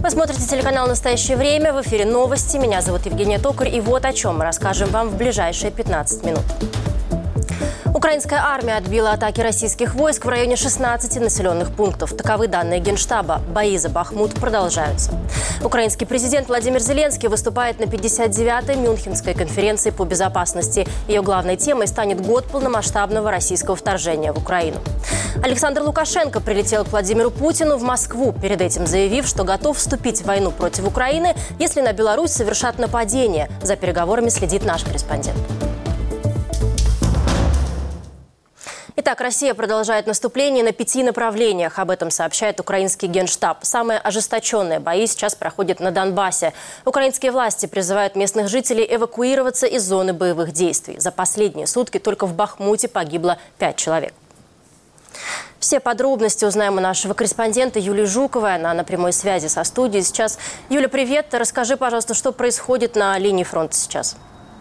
Вы смотрите телеканал «Настоящее время». В эфире новости. Меня зовут Евгения Токарь. И вот о чем мы расскажем вам в ближайшие 15 минут. Украинская армия отбила атаки российских войск в районе 16 населенных пунктов. Таковы данные Генштаба. Бои за Бахмут продолжаются. Украинский президент Владимир Зеленский выступает на 59-й Мюнхенской конференции по безопасности. Ее главной темой станет год полномасштабного российского вторжения в Украину. Александр Лукашенко прилетел к Владимиру Путину в Москву, перед этим заявив, что готов вступить в войну против Украины, если на Беларусь совершат нападение. За переговорами следит наш корреспондент. Итак, Россия продолжает наступление на 5 направлениях. Об этом сообщает украинский Генштаб. Самые ожесточенные бои сейчас проходят на Донбассе. Украинские власти призывают местных жителей эвакуироваться из зоны боевых действий. За последние сутки только в Бахмуте погибло 5 человек. Все подробности узнаем у нашего корреспондента Юлии Жуковой. Она на прямой связи со студией сейчас. Юля, привет. Расскажи, пожалуйста, что происходит на линии фронта сейчас?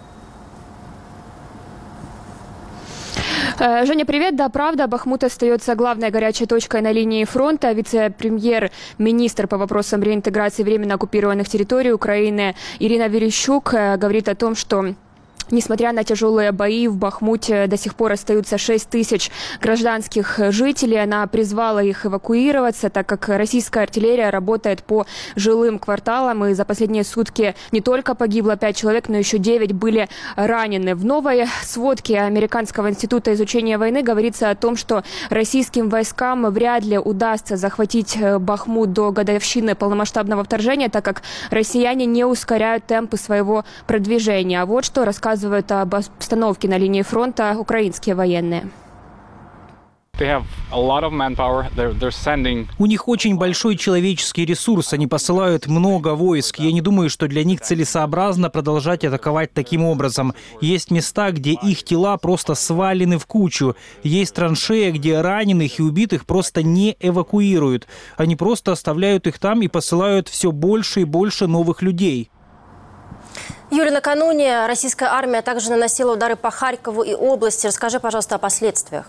Женя, привет. Да, правда, Бахмут остается главной горячей точкой на линии фронта. Вице-премьер-министр по вопросам реинтеграции временно оккупированных территорий Украины Ирина Верещук говорит о том, что несмотря на тяжелые бои, в Бахмуте до сих пор остаются 6 тысяч гражданских жителей. Она призвала их эвакуироваться, так как российская артиллерия работает по жилым кварталам. И за последние сутки не только погибло 5 человек, но еще 9 были ранены. В новой сводке Американского института изучения войны говорится о том, что российским войскам вряд ли удастся захватить Бахмут до годовщины полномасштабного вторжения, так как россияне не ускоряют темпы своего продвижения. А вот что рассказывают об обстановке на линии фронта украинские военные. У них очень большой человеческий ресурс, они посылают много войск. Я не думаю, что для них целесообразно продолжать атаковать таким образом. Есть места, где их тела просто свалены в кучу. Есть траншеи, где раненых и убитых просто не эвакуируют. Они просто оставляют их там и посылают все больше и больше новых людей. Юля, накануне российская армия также наносила удары по Харькову и области. Расскажи, пожалуйста, о последствиях.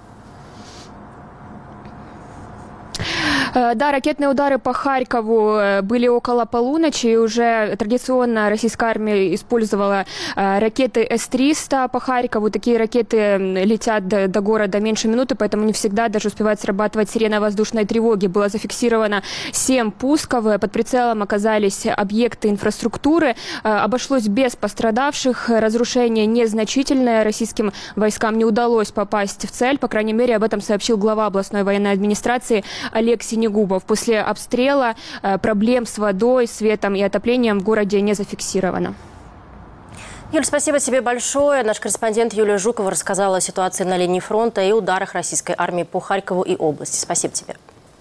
Да, ракетные удары по Харькову были около полуночи. И уже традиционно российская армия использовала ракеты С-300 по Харькову. Такие ракеты летят до города меньше минуты, поэтому не всегда даже успевает срабатывать сирена воздушной тревоги. Было зафиксировано 7 пусков. Под прицелом оказались объекты инфраструктуры. Обошлось без пострадавших. Разрушение незначительное. Российским войскам не удалось попасть в цель. По крайней мере, об этом сообщил глава областной военной администрации Олег Синегубов. После обстрела проблем с водой, светом и отоплением в городе не зафиксировано. Юль, спасибо тебе большое. Наш корреспондент Юлия Жукова рассказала о ситуации на линии фронта и ударах российской армии по Харькову и области. Спасибо тебе.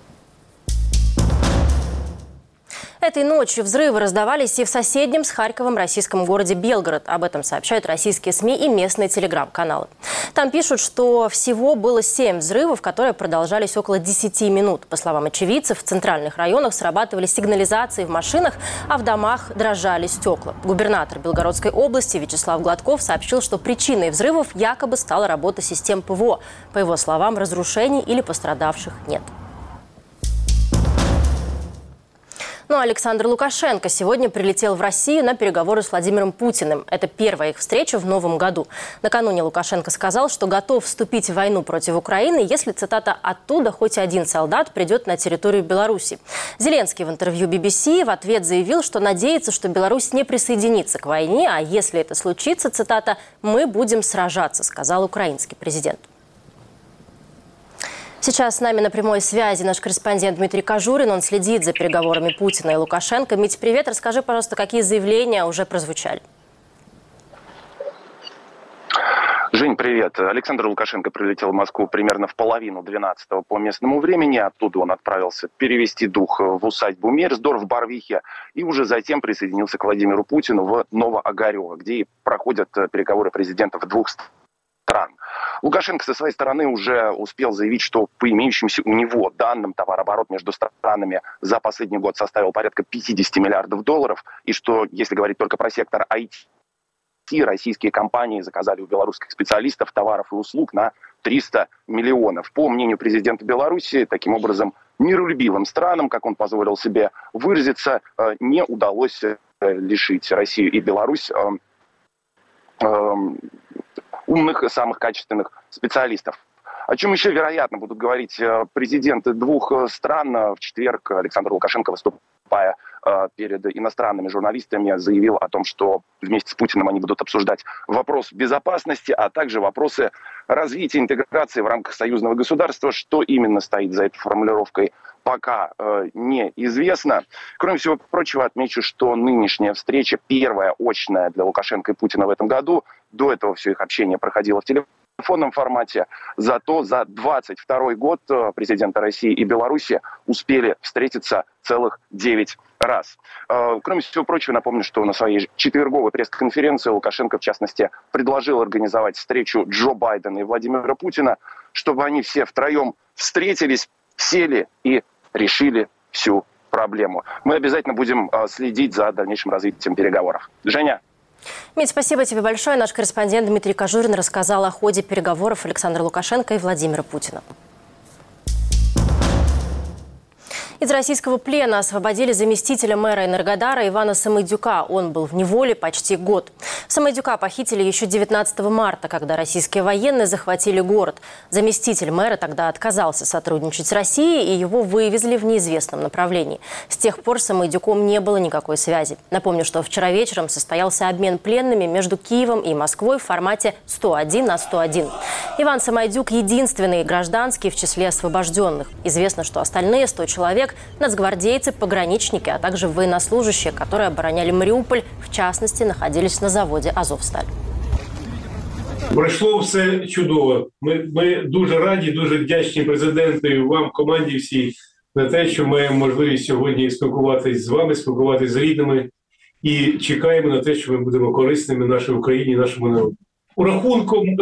Этой ночью взрывы раздавались и в соседнем с Харьковом российском городе Белгород. Об этом сообщают российские СМИ и местные телеграм-каналы. Там пишут, что всего было 7 взрывов, которые продолжались около 10 минут. По словам очевидцев, в центральных районах срабатывали сигнализации в машинах, а в домах дрожали стекла. Губернатор Белгородской области Вячеслав Гладков сообщил, что причиной взрывов якобы стала работа систем ПВО. По его словам, разрушений или пострадавших нет. Ну а Александр Лукашенко сегодня прилетел в Россию на переговоры с Владимиром Путиным. Это первая их встреча в новом году. Накануне Лукашенко сказал, что готов вступить в войну против Украины, если, цитата, «оттуда хоть один солдат придет на территорию Беларуси». Зеленский в интервью BBC в ответ заявил, что надеется, что Беларусь не присоединится к войне, а если это случится, цитата, «мы будем сражаться», сказал украинский президент. Сейчас с нами на прямой связи наш корреспондент Дмитрий Кожурин. Он следит за переговорами Путина и Лукашенко. Мить, привет. Расскажи, пожалуйста, какие заявления уже прозвучали? Жень, привет. Александр Лукашенко прилетел в Москву примерно в половину 12-го по местному времени. Оттуда он отправился перевести дух в усадьбу Мерсдорф в Барвихе и уже затем присоединился к Владимиру Путину в Новоогарево, где и проходят переговоры президентов двух стран. Лукашенко со своей стороны уже успел заявить, что по имеющимся у него данным товарооборот между странами за последний год составил порядка 50 миллиардов долларов, и что, если говорить только про сектор IT, российские компании заказали у белорусских специалистов товаров и услуг на 300 миллионов. По мнению президента Беларуси, таким образом, миролюбивым странам, как он позволил себе выразиться, не удалось лишить Россию и Беларусь умных и самых качественных специалистов. О чем еще, вероятно, будут говорить президенты двух стран. В четверг Александр Лукашенко, выступая перед иностранными журналистами, заявил о том, что вместе с Путиным они будут обсуждать вопрос безопасности, а также вопросы развития интеграции в рамках союзного государства. Что именно стоит за этой формулировкой, пока неизвестно. Кроме всего прочего, отмечу, что нынешняя встреча, первая очная для Лукашенко и Путина в этом году. До этого все их общение проходило в телефонном формате. Зато за 22 год президенты России и Беларуси успели встретиться целых 9 раз. Кроме всего прочего, напомню, что на своей четверговой пресс-конференции Лукашенко, в частности, предложил организовать встречу Джо Байдена и Владимира Путина, чтобы они все втроем встретились, сели и решили всю проблему. Мы обязательно будем следить за дальнейшим развитием переговоров. Женя? Мить, спасибо тебе большое. Наш корреспондент Дмитрий Кожурин рассказал о ходе переговоров Александра Лукашенко и Владимира Путина. Из российского плена освободили заместителя мэра Энергодара Ивана Самойдюка. Он был в неволе почти год. Самойдюка похитили еще 19 марта, когда российские военные захватили город. Заместитель мэра тогда отказался сотрудничать с Россией, и его вывезли в неизвестном направлении. С тех пор с Самойдюком не было никакой связи. Напомню, что вчера вечером состоялся обмен пленными между Киевом и Москвой в формате 101 на 101. Иван Самойдюк – единственный гражданский в числе освобожденных. Известно, что остальные 100 человек – нацгвардейцы, пограничники, а также военнослужащие, которые обороняли Маріуполь, в частности, находились на заводе «Азовсталь». Пройшло все чудово. Ми дуже раді, дуже вдячні президенту і вам, команді всій, на те, що маємо можливість сьогодні спілкуватися з вами, спілкуватися з рідними. І чекаємо на те, що ми будемо корисними нашій Україні, нашому народу. У рахунком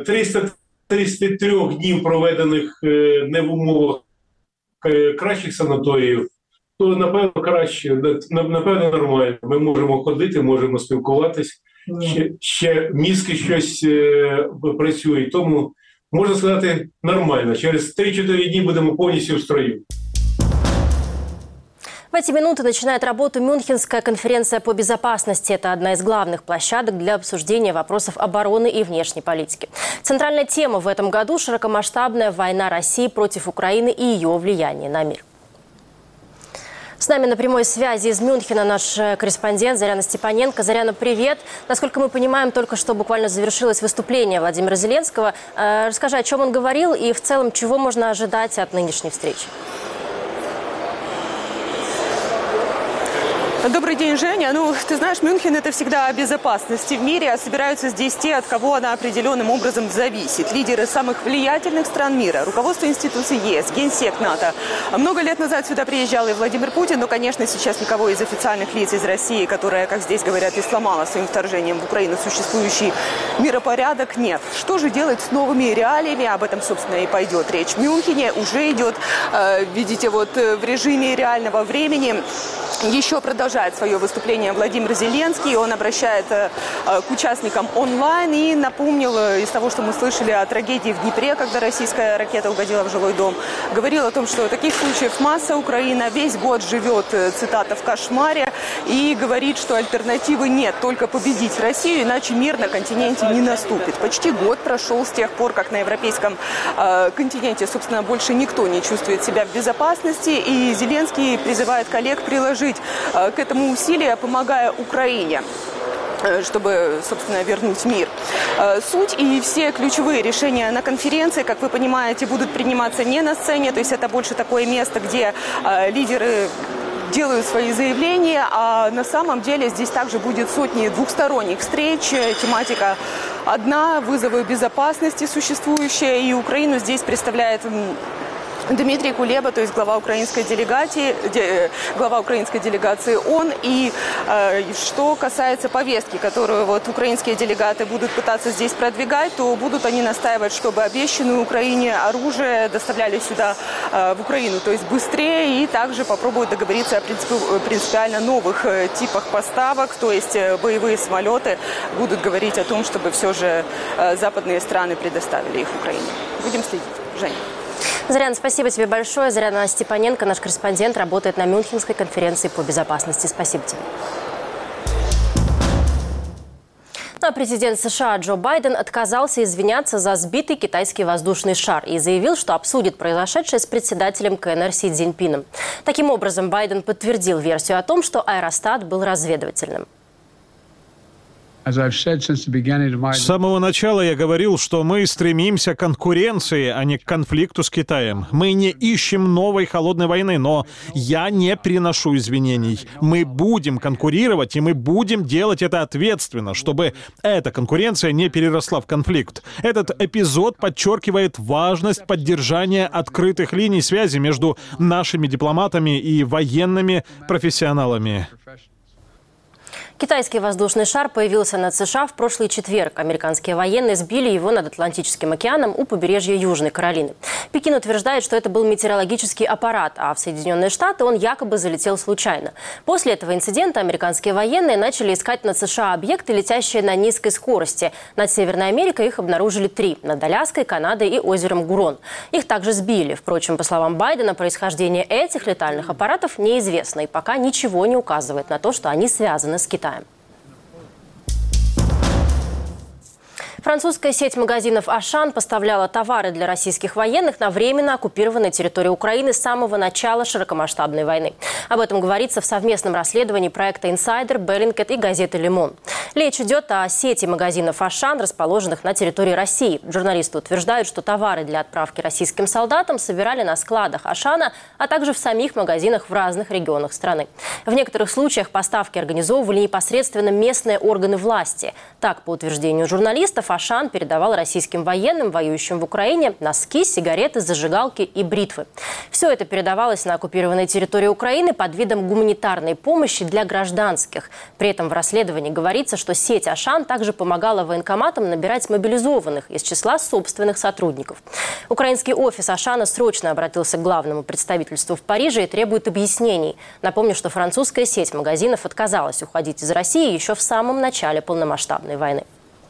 333 днів, проведених не в умовах кращих санаторіїв, то, напевно, краще, напевно, нормально. Ми можемо ходити, можемо спілкуватись, ще мізки щось працюють, тому, можна сказати, нормально. Через 3-4 дні будемо повністю в строю. В эти минуты начинает работу Мюнхенская конференция по безопасности. Это одна из главных площадок для обсуждения вопросов обороны и внешней политики. Центральная тема в этом году – широкомасштабная война России против Украины и ее влияние на мир. С нами на прямой связи из Мюнхена наш корреспондент Заряна Степаненко. Заряна, привет. Насколько мы понимаем, только что буквально завершилось выступление Владимира Зеленского. Расскажи, о чем он говорил и в целом, чего можно ожидать от нынешней встречи? Добрый день, Женя. Ну, ты знаешь, Мюнхен – это всегда о безопасности в мире, а собираются здесь те, от кого она определенным образом зависит. Лидеры самых влиятельных стран мира, руководство институций ЕС, генсек НАТО. Много лет назад сюда приезжал и Владимир Путин, но, конечно, сейчас никого из официальных лиц из России, которая, как здесь говорят, и сломала своим вторжением в Украину существующий миропорядок, нет. Что же делать с новыми реалиями? Об этом, собственно, и пойдет речь. В Мюнхене уже идет, видите, вот в режиме реального времени. Еще продолжает свое выступление Владимир Зеленский. Он обращает к участникам онлайн и напомнил из того, что мы слышали о трагедии в Днепре, когда российская ракета угодила в жилой дом. Говорил о том, что таких случаев масса. Украина весь год живет, цитата, в кошмаре. И говорит, что альтернативы нет, только победить Россию, иначе мир на континенте не наступит. Почти год прошел с тех пор, как на европейском континенте, собственно, больше никто не чувствует себя в безопасности. И Зеленский призывает коллег приложить к этому усилия, помогая Украине, чтобы, собственно, вернуть мир. Суть и все ключевые решения на конференции, как вы понимаете, будут приниматься не на сцене, то есть это больше такое место, где лидеры делают свои заявления, а на самом деле здесь также будет сотни двухсторонних встреч. Тематика одна – вызовы безопасности существующие, и Украину здесь представляет Дмитрий Кулеба, то есть глава украинской делегации ООН. И что касается повестки, которую вот украинские делегаты будут пытаться здесь продвигать, то будут они настаивать, чтобы обещанное Украине оружие доставляли сюда, в Украину, то есть быстрее, и также попробуют договориться о принципиально новых типах поставок, то есть боевые самолеты будут говорить о том, чтобы все же западные страны предоставили их Украине. Будем следить. Женя. Заряна, спасибо тебе большое. Заряна Степаненко, наш корреспондент, работает на Мюнхенской конференции по безопасности. Спасибо тебе. А президент США Джо Байден отказался извиняться за сбитый китайский воздушный шар и заявил, что обсудит произошедшее с председателем КНР Си Цзиньпином. Таким образом, Байден подтвердил версию о том, что аэростат был разведывательным. С самого начала я говорил, что мы стремимся к конкуренции, а не к конфликту с Китаем. Мы не ищем новой холодной войны, но я не приношу извинений. Мы будем конкурировать, и мы будем делать это ответственно, чтобы эта конкуренция не переросла в конфликт. Этот эпизод подчеркивает важность поддержания открытых линий связи между нашими дипломатами и военными профессионалами. Китайский воздушный шар появился над США в прошлый четверг. Американские военные сбили его над Атлантическим океаном у побережья Южной Каролины. Пекин утверждает, что это был метеорологический аппарат, а в Соединенные Штаты он якобы залетел случайно. После этого инцидента американские военные начали искать над США объекты, летящие на низкой скорости. Над Северной Америкой их обнаружили 3 – над Аляской, Канадой и озером Гурон. Их также сбили. Впрочем, по словам Байдена, происхождение этих летальных аппаратов неизвестно и пока ничего не указывает на то, что они связаны с Китаем. Французская сеть магазинов «Ашан» поставляла товары для российских военных на временно оккупированной территории Украины с самого начала широкомасштабной войны. Об этом говорится в совместном расследовании проекта «Инсайдер», «Беллингкет» и газеты «Ле-Мон». Речь идет о сети магазинов «Ашан», расположенных на территории России. Журналисты утверждают, что товары для отправки российским солдатам собирали на складах «Ашана», а также в самих магазинах в разных регионах страны. В некоторых случаях поставки организовывали непосредственно местные органы власти. Так, по утверждению журналистов, «Ашан» передавал российским военным, воюющим в Украине, носки, сигареты, зажигалки и бритвы. Все это передавалось на оккупированной территории Украины под видом гуманитарной помощи для гражданских. При этом в расследовании говорится, что сеть «Ашан» также помогала военкоматам набирать мобилизованных из числа собственных сотрудников. Украинский офис «Ашана» срочно обратился к главному представительству в Париже и требует объяснений. Напомню, что французская сеть магазинов отказалась уходить из России еще в самом начале полномасштабной войны.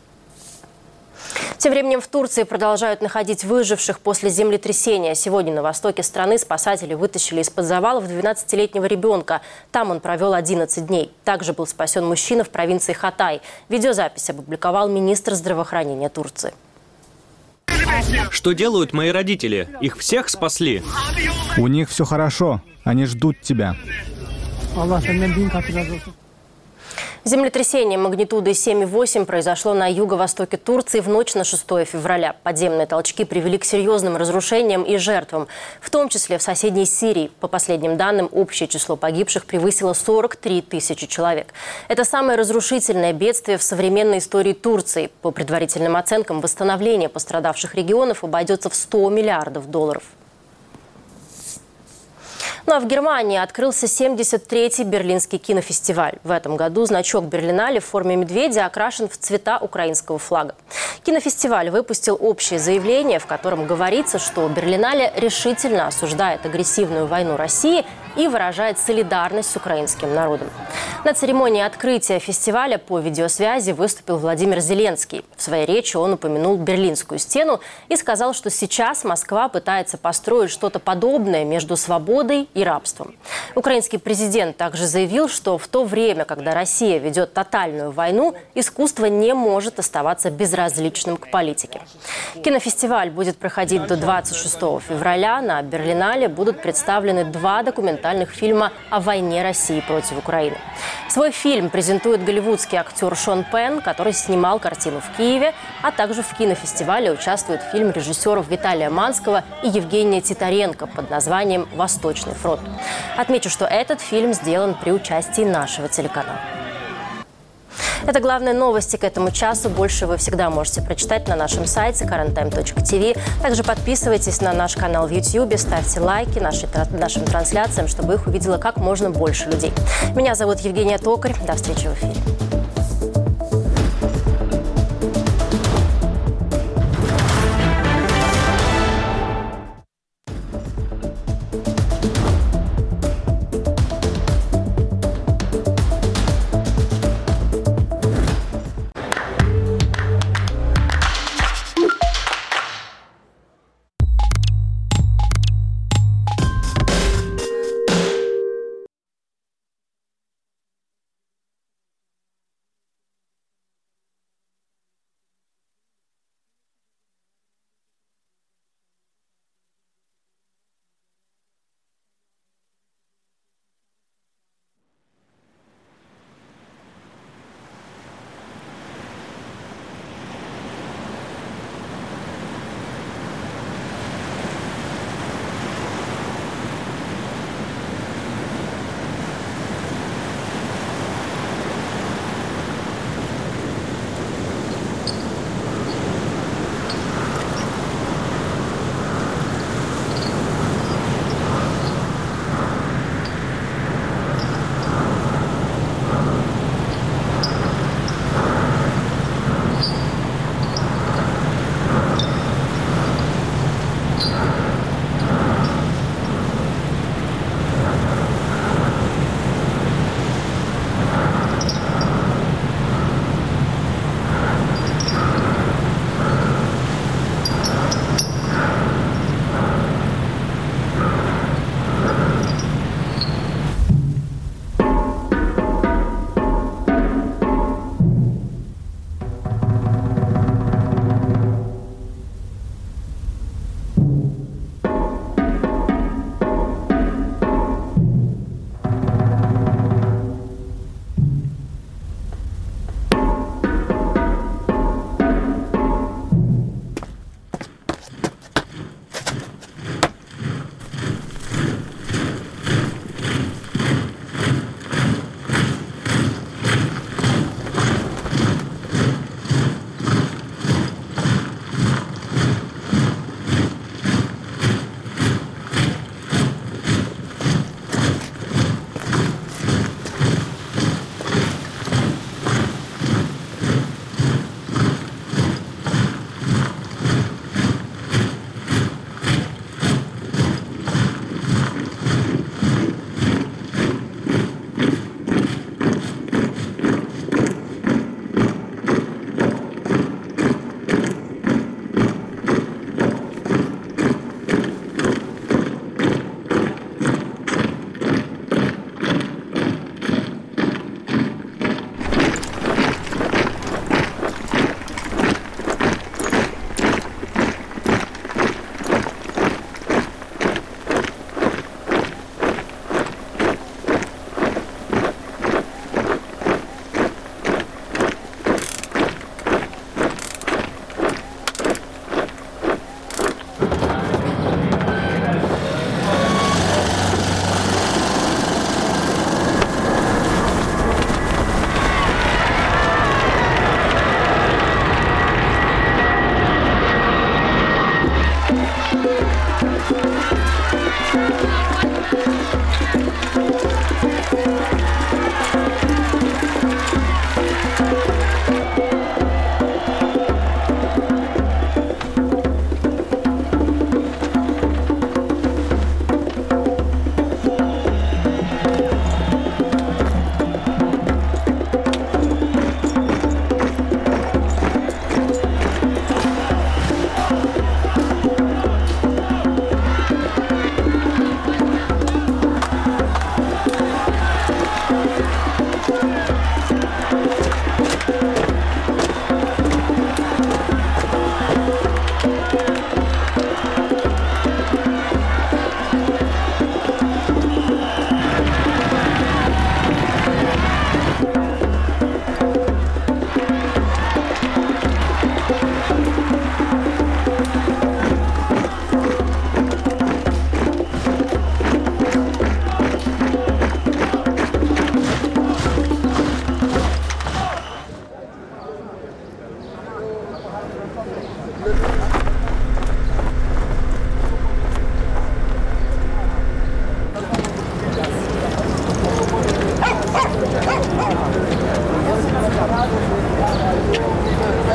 Тем временем в Турции продолжают находить выживших после землетрясения. Сегодня на востоке страны спасатели вытащили из-под завалов 12-летнего ребенка. Там он провел 11 дней. Также был спасен мужчина в провинции Хатай. Видеозапись опубликовал министр здравоохранения Турции. Что делают мои родители? Их всех спасли? У них все хорошо. Они ждут тебя. Землетрясение магнитудой 7,8 произошло на юго-востоке Турции в ночь на 6 февраля. Подземные толчки привели к серьезным разрушениям и жертвам, в том числе в соседней Сирии. По последним данным, общее число погибших превысило 43 тысячи человек. Это самое разрушительное бедствие в современной истории Турции. По предварительным оценкам, восстановление пострадавших регионов обойдется в $100 миллиардов. Ну а в Германии открылся 73-й Берлинский кинофестиваль. В этом году значок Берлинале в форме медведя окрашен в цвета украинского флага. Кинофестиваль выпустил общее заявление, в котором говорится, что Берлинале решительно осуждает агрессивную войну России и выражает солидарность с украинским народом. На церемонии открытия фестиваля по видеосвязи выступил Владимир Зеленский. В своей речи он упомянул Берлинскую стену и сказал, что сейчас Москва пытается построить что-то подобное между свободой и рабством. Украинский президент также заявил, что в то время, когда Россия ведет тотальную войну, искусство не может оставаться безразличным к политике. Кинофестиваль будет проходить до 26 февраля. На Берлинале будут представлены 2 документальных фильма о войне России против Украины. Свой фильм презентует голливудский актер Шон Пенн, который снимал картину в Киеве, а также в кинофестивале участвует фильм режиссеров Виталия Манского и Евгения Титаренко под названием «Восточный фронт». Отмечу, что этот фильм сделан при участии нашего телеканала. Это главные новости к этому часу. Больше вы всегда можете прочитать на нашем сайте karanttime.tv. Также подписывайтесь на наш канал в YouTube, ставьте лайки нашим трансляциям, чтобы их увидело как можно больше людей. Меня зовут Евгения Токарь. До встречи в эфире.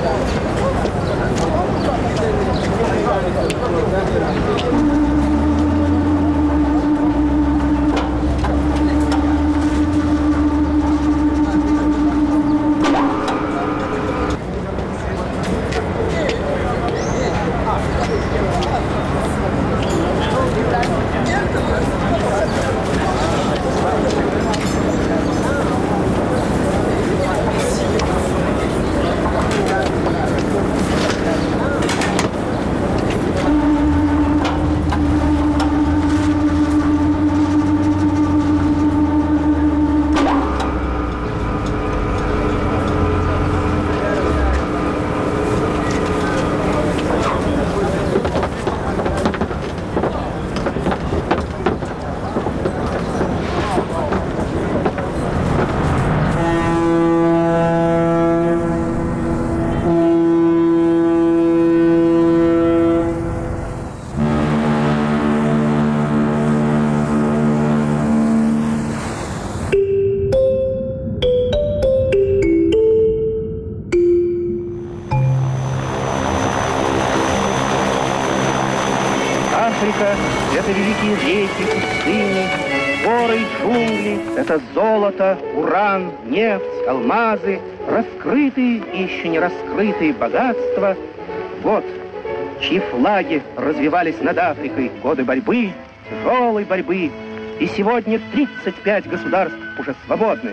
Африка — это великие реки, пустыни, горы и джунгли, это золото, уран, нефть, алмазы, раскрытые и еще не раскрытые богатства. Вот, чьи флаги развивались над Африкой в годы борьбы, тяжелой борьбы, и сегодня 35 государств уже свободны.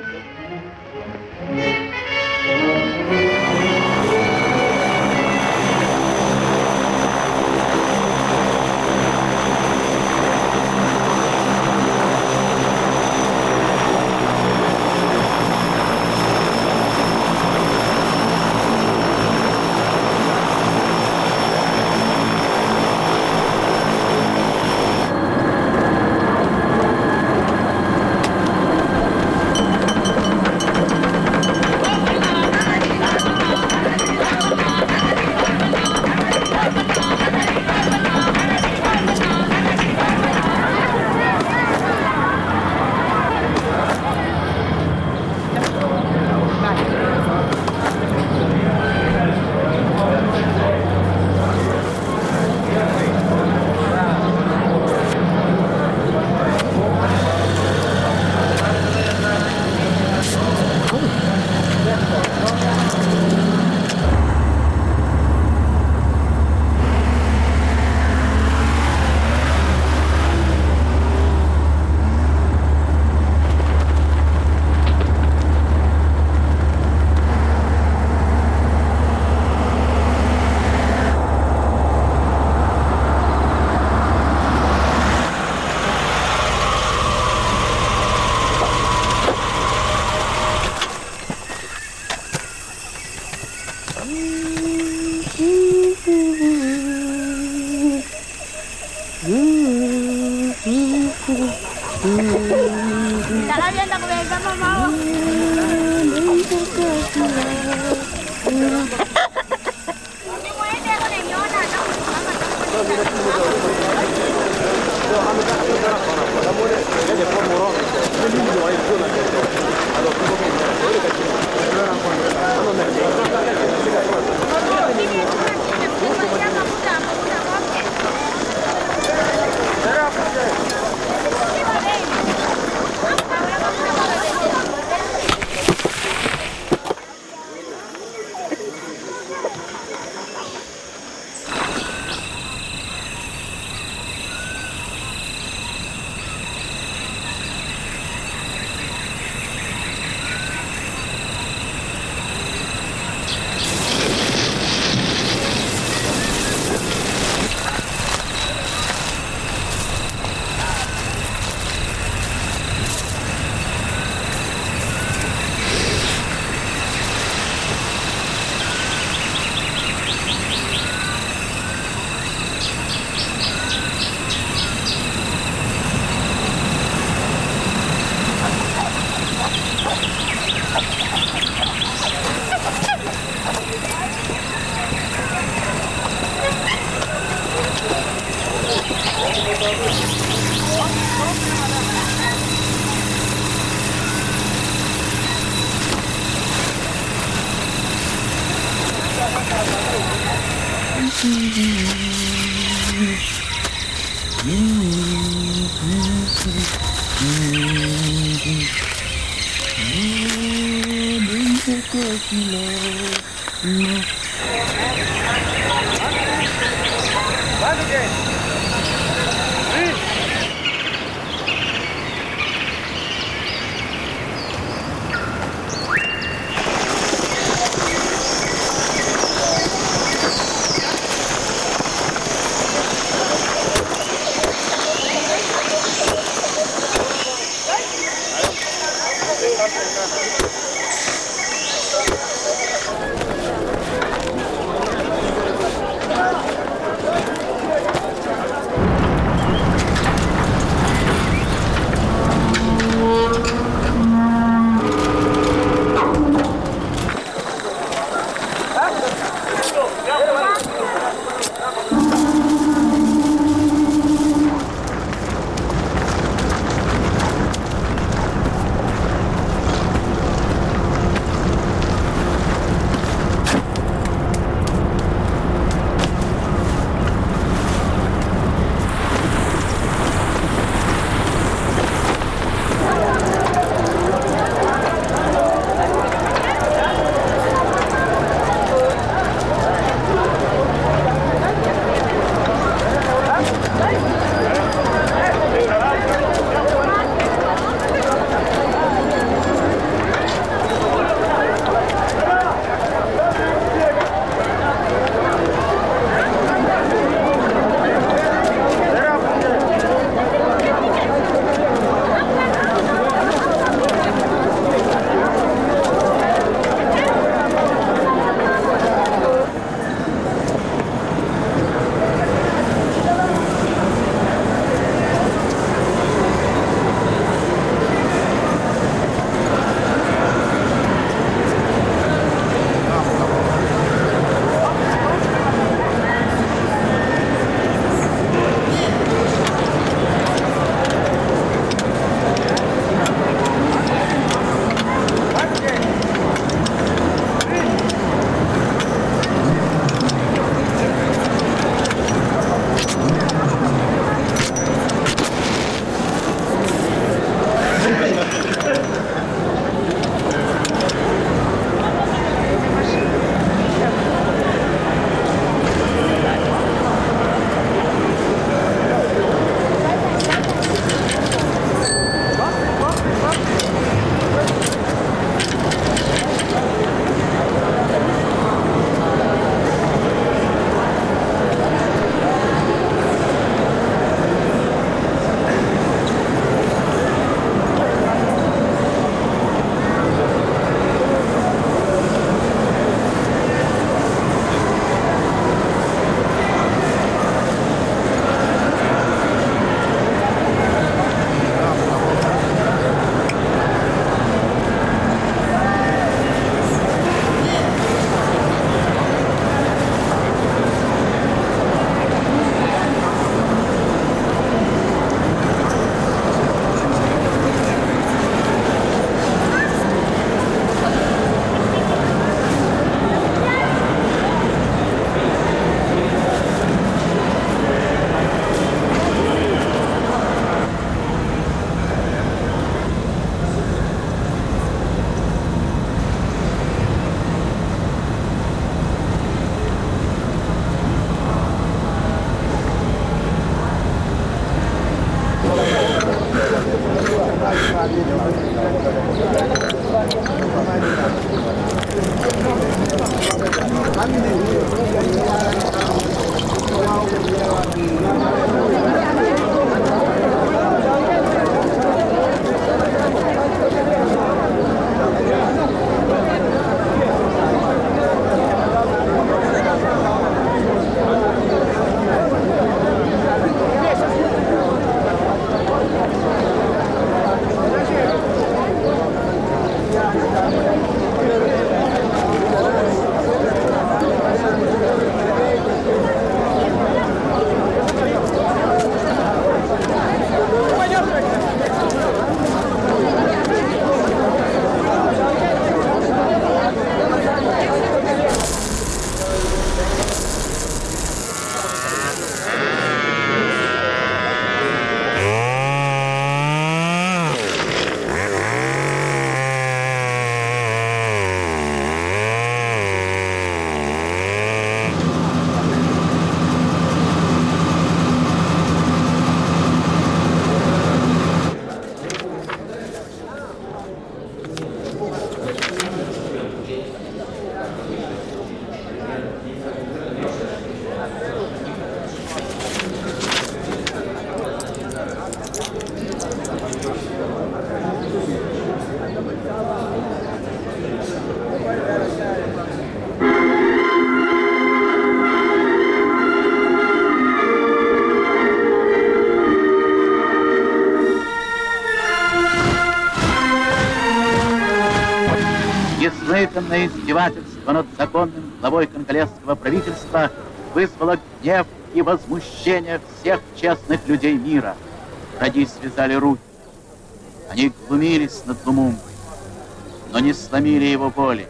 Неслыханное издевательство над законным главой конголезского правительства вызвало гнев и возмущение всех честных людей мира. Враги связали руки. Они глумились над Лумумбой, но не сломили его воли.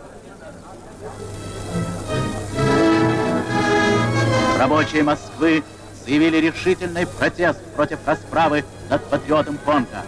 Рабочие Москвы заявили решительный протест против расправы над патриотом Конго.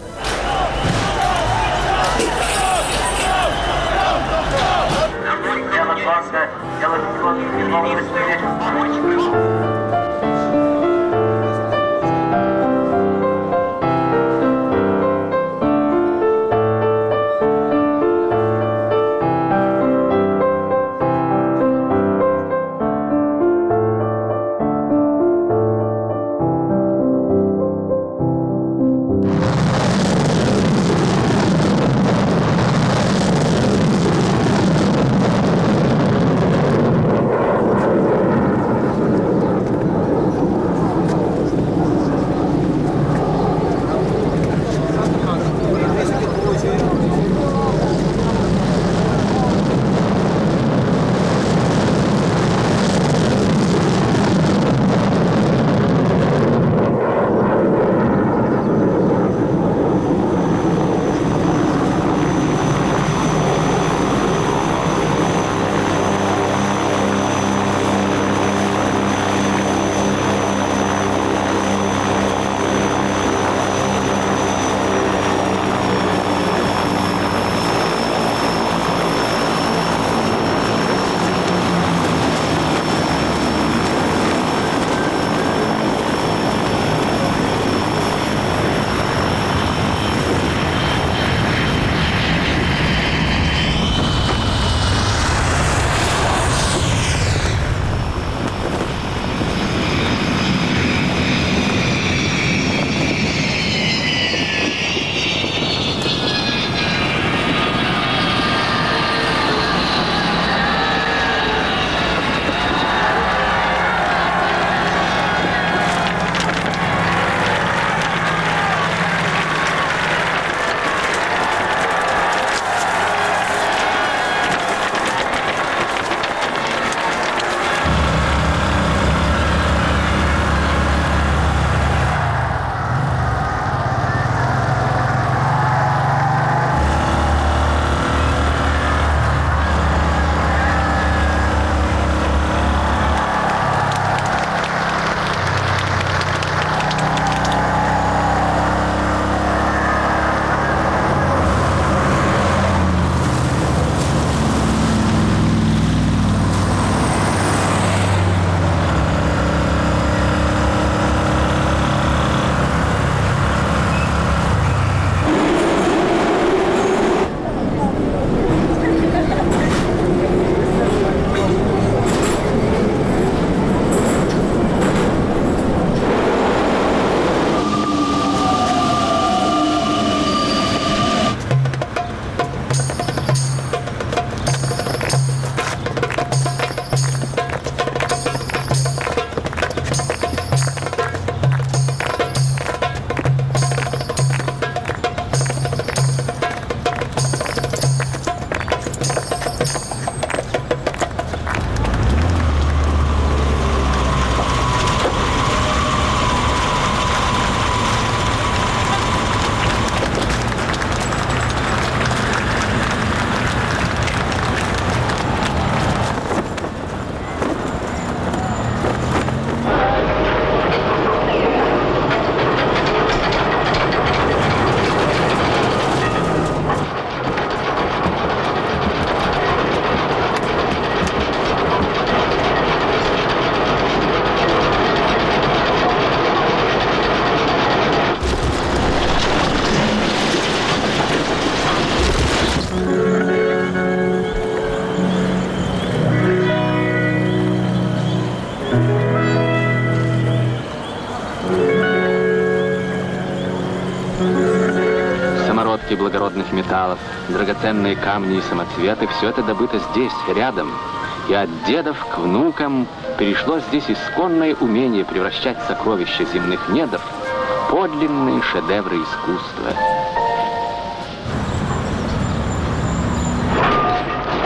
самородки благородных металлов, драгоценные камни и самоцветы, все это добыто здесь, рядом. И от дедов к внукам перешло здесь исконное умение превращать сокровища земных недр в подлинные шедевры искусства.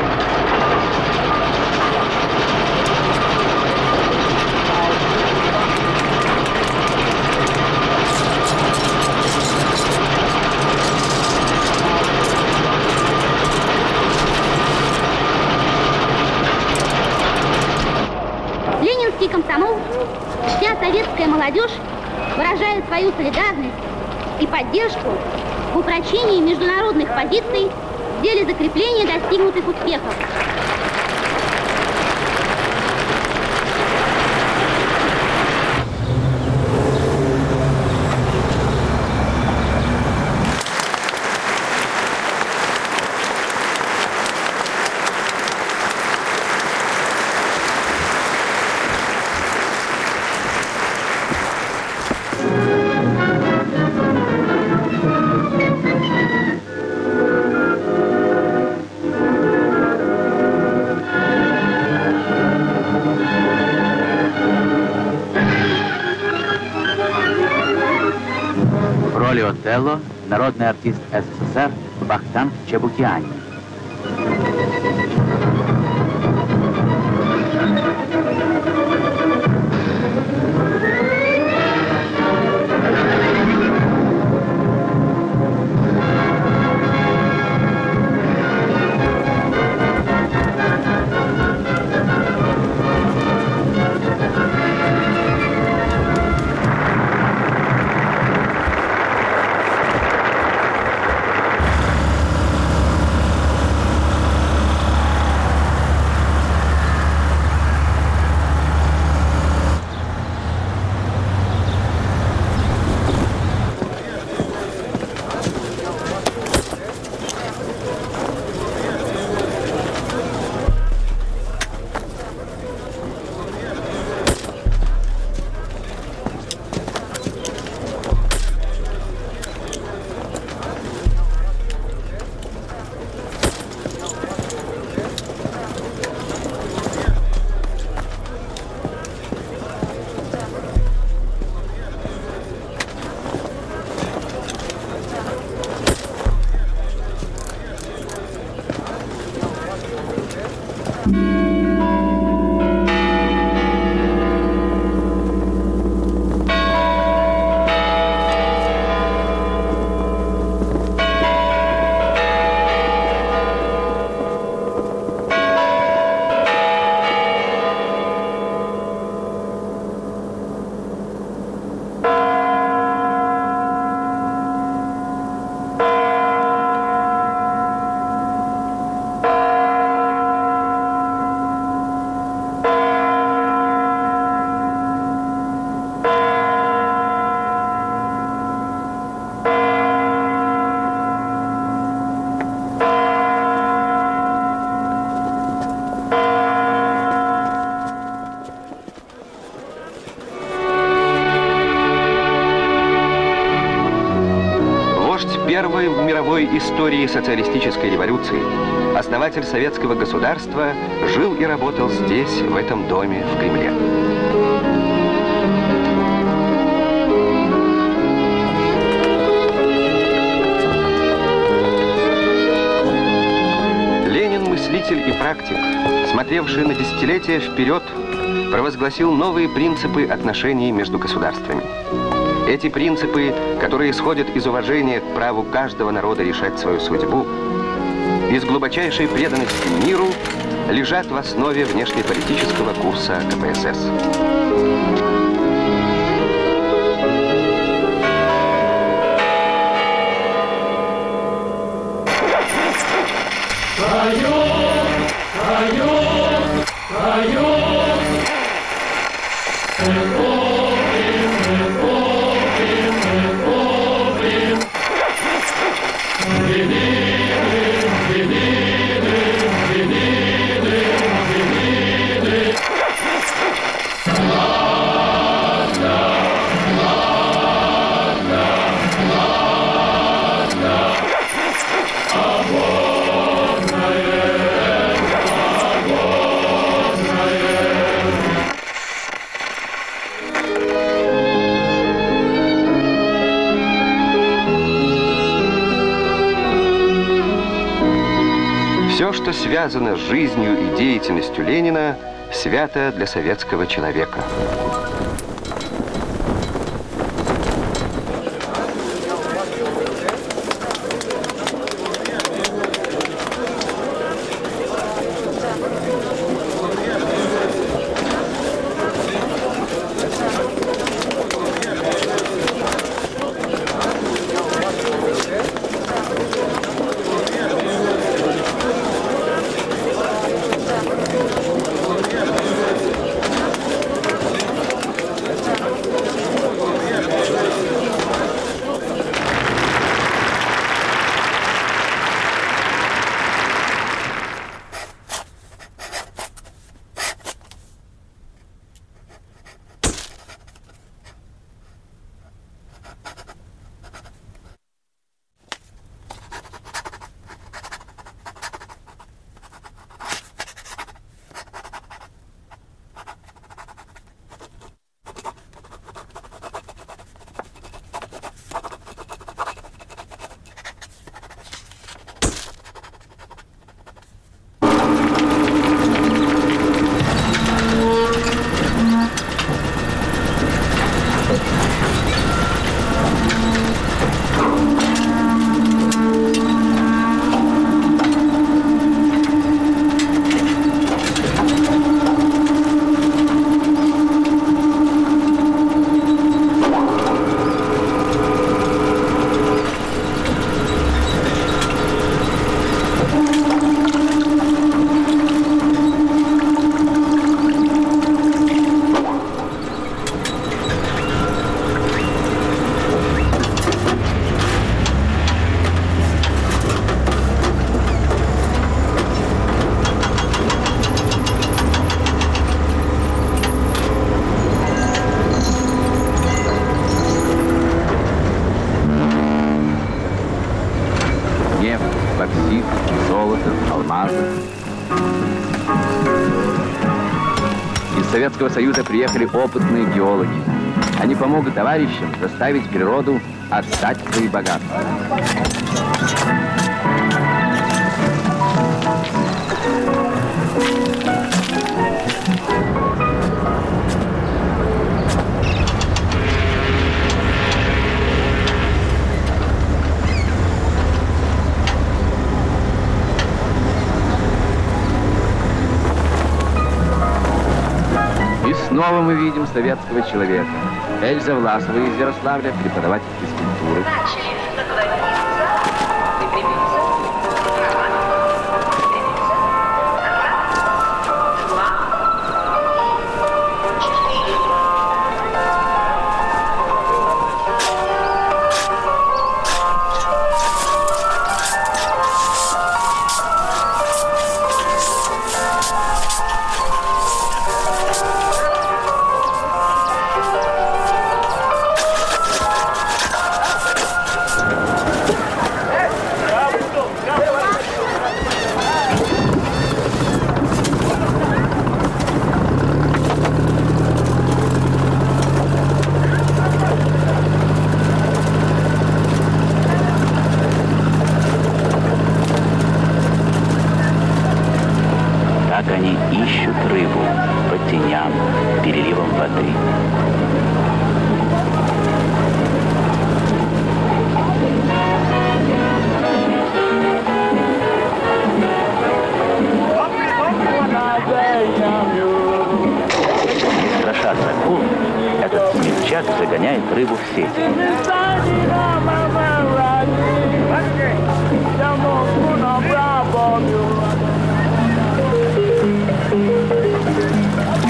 Ленинский комсомол, вся советская молодежь выражает свою солидарность и поддержку в упрочении международных позиций в деле закрепления достигнутых успехов. В роли Отелло народный артист СССР Вахтанг Чебукиани. Первой в мировой истории социалистической революции основатель советского государства жил и работал здесь, в этом доме, в Кремле. Ленин, мыслитель и практик, смотревший на десятилетия вперед, провозгласил новые принципы отношений между государствами. Эти принципы, которые исходят из уважения к праву каждого народа решать свою судьбу, из глубочайшей преданности миру, лежат в основе внешнеполитического курса КПСС. Все, что связано с жизнью и деятельностью Ленина, свято для советского человека. Из Советского Союза приехали опытные геологи. Они помогут товарищам заставить природу отдать свои богатства. И снова мы видим советского человека. Эльза Власова из Ярославля, преподаватель физкультуры. Как они ищут рыбу по теням, переливам воды. Страшатся акул, этот смельчак загоняет рыбу в сети.